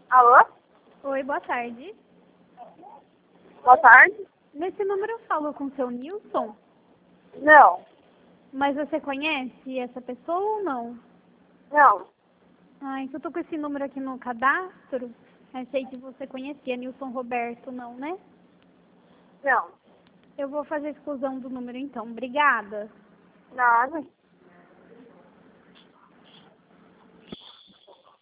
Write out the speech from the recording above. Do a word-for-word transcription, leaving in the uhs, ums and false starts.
Alô? Oi, boa tarde. Boa tarde? Nesse número eu falo com o seu Nilson, Não. mas você conhece essa pessoa ou não? Não. Ah, então eu tô com esse número aqui no cadastro. Achei que você conhecia Nilson Roberto, não, né? Não. Eu vou fazer a exclusão do número então. Obrigada. Nada.